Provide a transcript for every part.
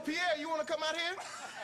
Pierre, you wanna come out here?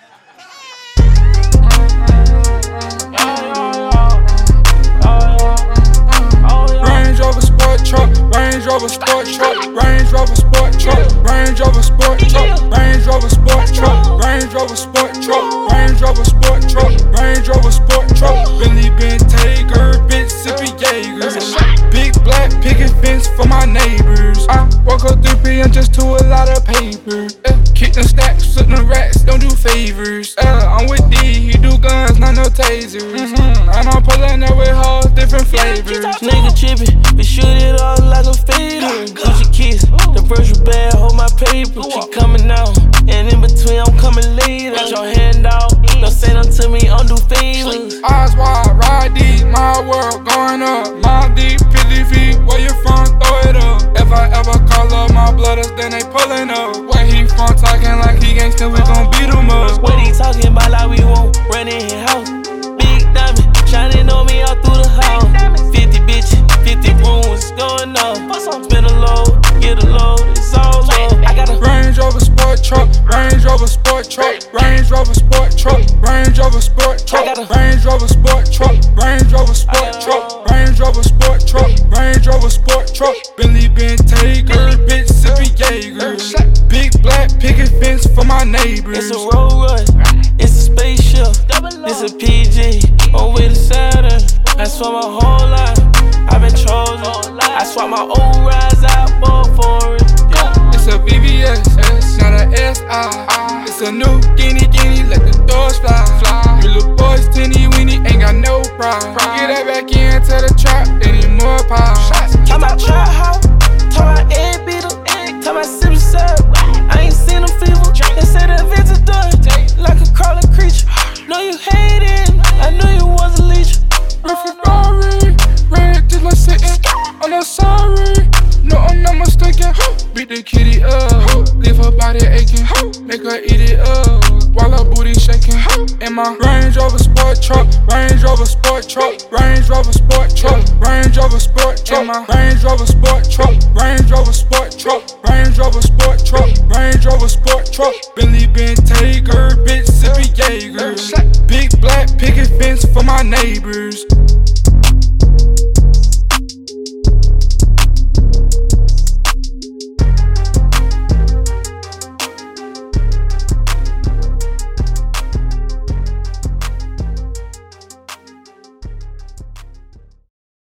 Range Rover sport truck, Range Rover sport truck, Range Rover sport truck, Range Rover sport truck, Range Rover sport truck, Range Rover sport truck, Range Rover sport truck, Range Rover sport truck, Billy Bentayga, bitch sippin' Jaeger, big black picket fence for my neighbors. I woke up 3 p.m. just to a lot of paper. Kick them stacks, flip them rats, don't do favors. I'm with D, he do guns, not no tasers. And I'm pullin' up with hoes, different flavors. Nigga trippin', we shoot it off like a fader. Gucci kiss, the virtual bag, hold my paper. Keep coming out, and in between I'm coming later. Got your hand out, don't say nothing to me, undo favors. Eyes wide, ride deep, my world going up. Mount deep, 50 feet, where you from, throw it up. If I ever call up my blooders, then they pullin' up. Where he from, talking like he gangsta, we gon' beat him up. What he talking about like we won't run in his house? Big diamond, shining on me all through the house. 50 bitches, 50 rooms, going up. Spin a load, get a load, it's all low. I got a Range Rover sport truck, Range Rover sport truck, Range Rover sport truck, Range Rover sport truck, Range Rover sport truck, Range Rover sport truck, Range Rover sport truck, Range Rover sport truck, Billy Bentayga, bitch sippin' Jaeger, big black picket fence for my neighbors. It's a road run, it's a spaceship, it's a PG, on with a Saturn. I swear my whole life, I've been chosen. I swap my old rides out for it. It's a VVS, not a SI. It's a new guinea, let the doors fly. You little boys, tinny weenie, ain't got no pride. Get that back into the trap, they need more power. Talk about trap house, talk about egg beater, talk about sip syrup. I ain't seen them fever. They say the events are done, like a crawling creature. Know you hate it, I knew you was a leech. Ferrari, red just like sitting. I'm not sorry, no I'm not mistaken. Beat the kitty up, leave her body aching, make her eat it up while her booty shaking. In my Range Rover sport truck, Range Rover sport truck, Range Rover sport truck, Range Rover sport truck, Range Rover sport truck,